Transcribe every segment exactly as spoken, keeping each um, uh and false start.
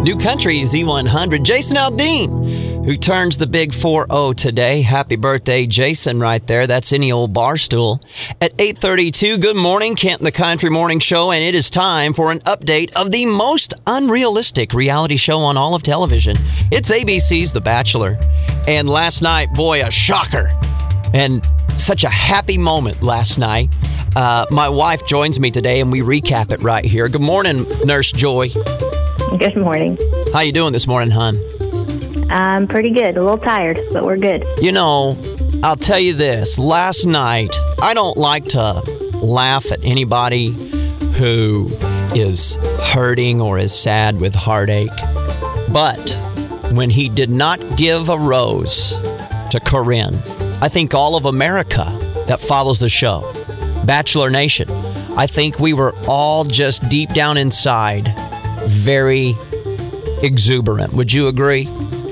New Country Z one hundred, Jason Aldean, who turns the big four oh today. Happy birthday, Jason, right there. That's any old bar stool. At eight thirty-two, good morning, Kent and the Country Morning Show, and it is time for an update of the most unrealistic reality show on all of television. It's A B C's The Bachelor. And last night, boy, a shocker. And such a happy moment last night. Uh, my wife joins me today, and we recap it right here. Good morning, Nurse Joy. Good morning. How you doing this morning, hon? I'm pretty good. A little tired, but we're good. You know, I'll tell you this. Last night, I don't like to laugh at anybody who is hurting or is sad with heartache. But when he did not give a rose to Corinne, I think all of America that follows the show, Bachelor Nation, I think we were all just deep down inside very exuberant. Would you agree?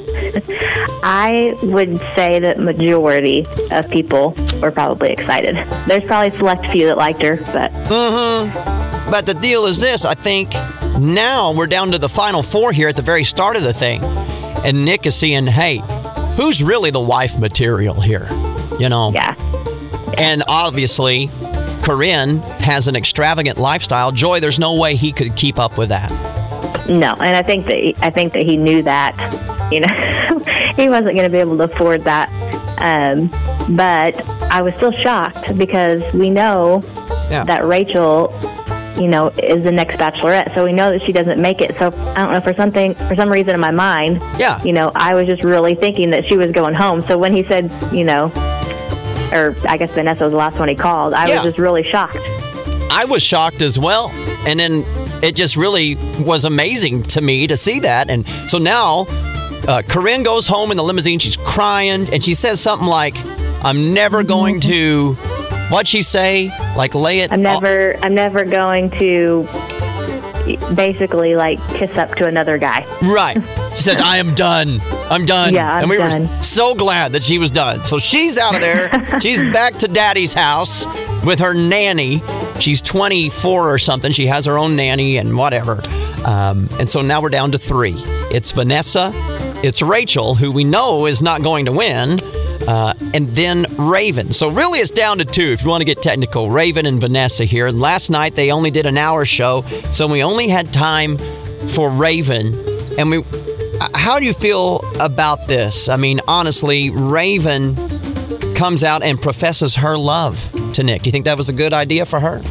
I would say that majority of people were probably excited. There's probably a select few that liked her, but... Mm-hmm. But the deal is this. I think now we're down to the final four here at the very start of the thing. And Nick is seeing, hey, who's really the wife material here? You know? Yeah. And obviously, Corinne has an extravagant lifestyle. Joy, there's no way he could keep up with that. No, and I think that he, I think that he knew that, you know, he wasn't going to be able to afford that. Um, but I was still shocked because we know yeah. that Rachel, you know, is the next Bachelorette, so we know that she doesn't make it. So I don't know, for something, for some reason in my mind, yeah, you know, I was just really thinking that she was going home. So when he said, you know, or I guess Vanessa was the last one he called, I yeah. was just really shocked. I was shocked as well, and then it just really was amazing to me to see that. And so now uh, Corinne goes home in the limousine. She's crying, and she says something like, I'm never going to, what'd she say? Like lay it. I'm never, all- I'm never going to basically like kiss up to another guy. Right. She said, I am done. I'm done. Yeah, I'm and we done. were so glad that she was done. So she's out of there. She's back to Daddy's house with her nanny. She's twenty-four or something. She has her own nanny and whatever. Um, and so now we're down to three. It's Vanessa. It's Rachel, who we know is not going to win. Uh, and then Raven. So really it's down to two if you want to get technical. Raven and Vanessa here. And last night they only did an hour show. So we only had time for Raven. And we... How do you feel about this? I mean, honestly, Raven comes out and professes her love to Nick. Do you think that was a good idea for her?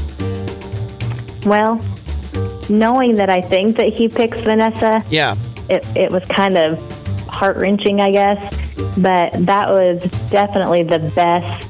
Well, knowing that I think that he picks Vanessa, yeah, it, it was kind of heart-wrenching, I guess. But that was definitely the best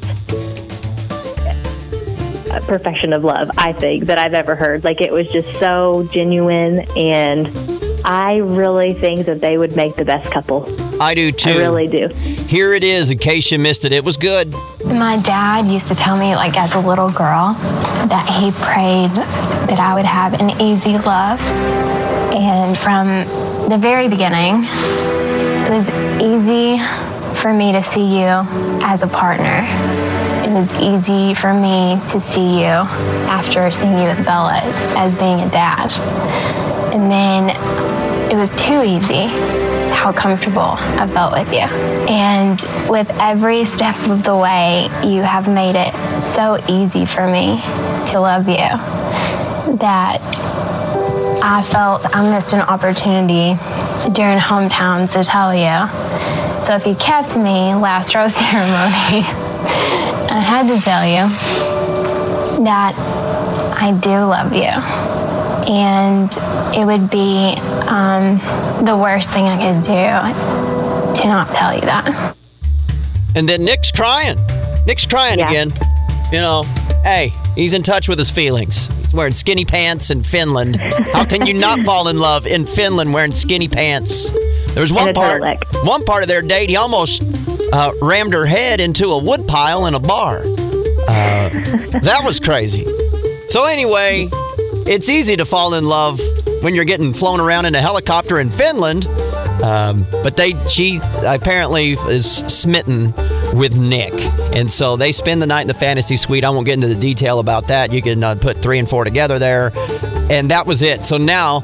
profession of love, I think, that I've ever heard. Like, it was just so genuine, and I really think that they would make the best couple. I do too. I really do. Here it is, in case you missed it. It was good. My dad used to tell me, like, as a little girl, that he prayed that I would have an easy love. And from the very beginning, it was easy for me to see you as a partner. It was easy for me to see you after seeing you with Bella as being a dad. And then it was too easy how comfortable I felt with you. And with every step of the way, you have made it so easy for me to love you that I felt I missed an opportunity during hometowns to tell you. So if you kept me last rose ceremony, I had to tell you that I do love you. And it would be um, the worst thing I could do to not tell you that. And then Nick's crying. Nick's crying yeah. again. You know, hey, he's in touch with his feelings. He's wearing skinny pants in Finland. How can you not fall in love in Finland wearing skinny pants? There was one part, one part of their date, he almost uh, rammed her head into a wood pile in a bar. Uh, that was crazy. So anyway, it's easy to fall in love when you're getting flown around in a helicopter in Finland. Um, but they, she apparently is smitten with Nick. And so they spend the night in the fantasy suite. I won't get into the detail about that. You can uh, put three and four together there. And that was it. So now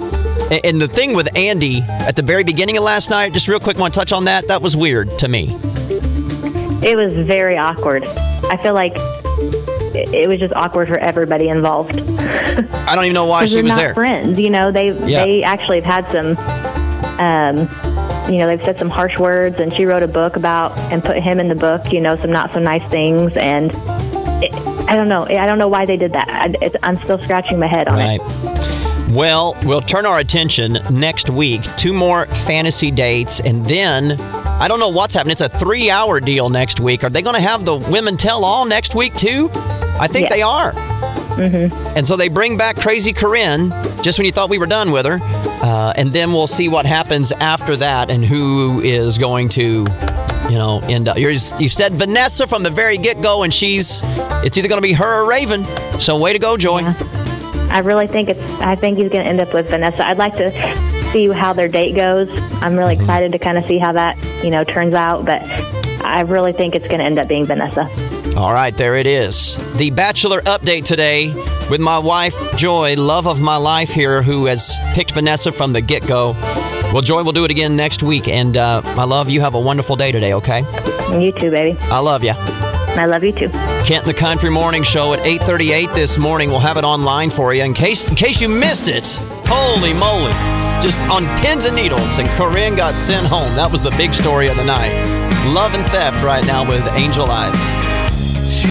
And the thing with Andy at the very beginning of last night, just real quick, want to touch on that? That was weird to me. It was very awkward. I feel like it was just awkward for everybody involved. I don't even know why she was not there. Friends, you know, they Yeah. they actually have had some, um, you know, they've said some harsh words, and she wrote a book about and put him in the book, you know, some not so nice things, and it, I don't know, I don't know why they did that. I, it's, I'm still scratching my head on Right. it. Well, we'll turn our attention next week. Two more fantasy dates, and then I don't know what's happening. It's a three-hour deal next week. Are they going to have the women tell all next week too? I think Yes. they are. Mm-hmm. And so they bring back Crazy Corinne just when you thought we were done with her, uh, and then we'll see what happens after that and who is going to, you know, end up. You're, you said Vanessa from the very get-go, and she's. It's either going to be her or Raven. So way to go, Joy. Yeah. I really think it's. I think he's going to end up with Vanessa. I'd like to see how their date goes. I'm really excited to kind of see how that, you know, turns out. But I really think it's going to end up being Vanessa. All right, there it is. The Bachelor update today with my wife, Joy, love of my life here, who has picked Vanessa from the get-go. Well, Joy, we'll do it again next week. And uh, my love, you have a wonderful day today, okay? And you too, baby. I love you. I love you too. Kent and the Country Morning Show at eight thirty-eight this morning. We'll have it online for you in case in case you missed it. Holy moly. Just on pins and needles, and Corinne got sent home. That was the big story of the night. Love and Theft right now with Angel Eyes.